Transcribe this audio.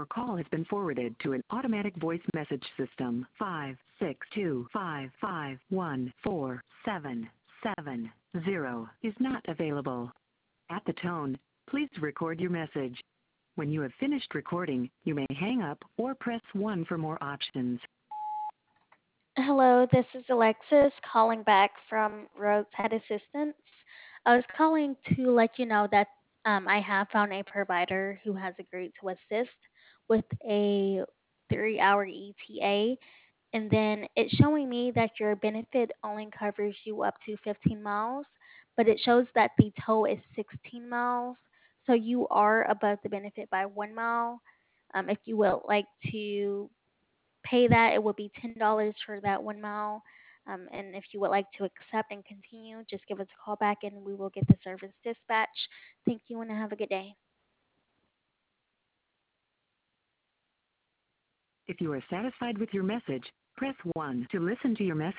Your call has been forwarded to an automatic voice message system. 56255147770 is not available. At the tone, please record your message. When you have finished recording, you may hang up or press 1 for more options. Hello, this is Alexis calling back from Rogue Pet Assistance. I was calling to let you know that I have found a provider who has agreed to assist with a 3-hour ETA, and then it's showing me that your benefit only covers you up to 15 miles, but it shows that the tow is 16 miles, so you are above the benefit by 1 mile. If you would like to pay that, it will be $10 for that 1 mile. And if you would like to accept and continue, just give us a call back and we will get the service dispatched. Thank you and have a good day. If you are satisfied with your message, press 1 to listen to your message.